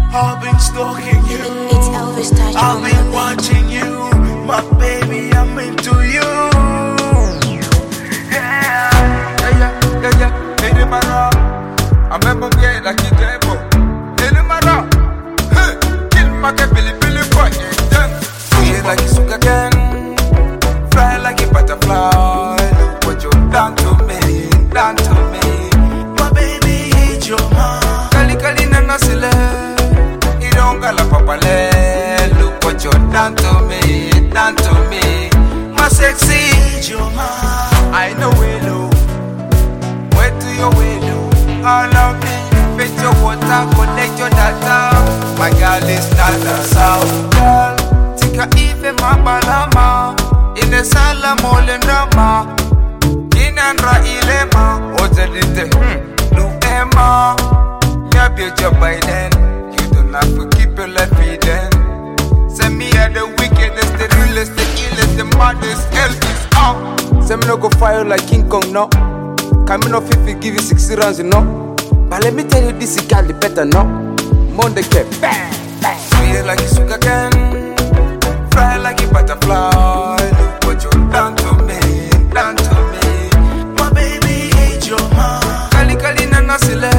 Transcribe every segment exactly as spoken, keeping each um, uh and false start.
I've been stalking you. It's Elvis Touch. I've been watching you. My baby, I'm into you. Yeah, yeah, yeah, yeah, yeah. Hey, the mara. I'm a mom, yeah, like you devil. Hey, the mara. Hey, kill my Billy Billy boy. Feel like you sugar again. Fly like a butterfly. Look what you done to me, done to me. My baby, it's your mom. Kali kali na nasile. Idonga la papale. Look what you done to me, done to me. My sexy, it's your mom. I know we low. Where do you window? All of me, fit your water, connect your data. My girl is not a sound girl. Tika ife mabalama. In the sala molenama. Inandra ilema. Ote dite, hmm, no ema. Ya beauty by then. You don't have to keep your life hidden. Send me at the wickedest, the realest, the illest, the maddest, Elvis out. Send me no go fire like King Kong, no. Come in off if we give you sixty rounds, you know. But let me tell you this, you can't better, no. Monday cap, bang, bang. Feel like you sugar again. Fly like a butterfly. Look what you done to me, done to me. My baby, it's your mom. Kali kali na nasile.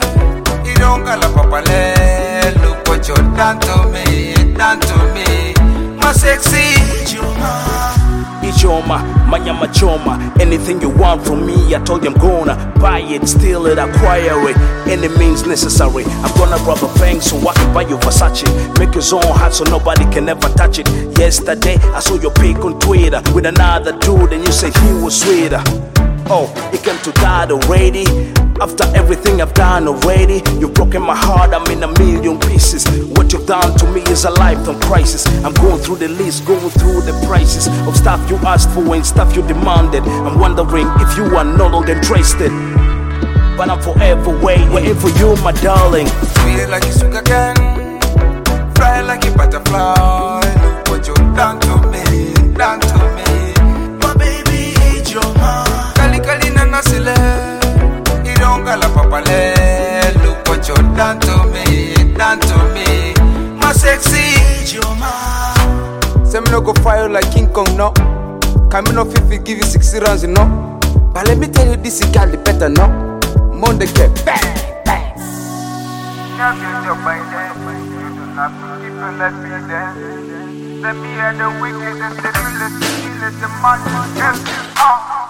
Idonga la papale. Look what you done to me, done to me. My sexy, it's your mom. Ichoma, manyama choma. Anything you want from me, I told you I'm gonna buy it, steal it, acquire it. Any means necessary. I'm gonna rob a bank so I can buy you Versace. Make your own hat so nobody can ever touch it. Yesterday, I saw your pic on Twitter with another dude and you said he was sweeter. Oh, it came to that already. After everything I've done already, you've broken my heart, I'm in a million pieces. What you've done to me is a lifetime crisis. I'm going through the list, going through the prices of stuff you asked for and stuff you demanded. I'm wondering if you are no longer interested. But I'm forever waiting, waiting for you, my darling. Feel like you sugar again. Fly like a butterfly. Look what you done to me, done to me. My baby, it's your mom. Kali kali na nasile. Idonga la papale. Look what you done to me, done to me. My sexy, it's your mom. Send me no go fire like King Kong, no. Come in off if we give you sixty rounds, you know. But let me tell you this, you can't better, no. Monday cap, bang, bang. Now you your by then. You don't have to keep your life hidden. Let me hear the wickedest, the realest, the illest, the maddest, Elvis out.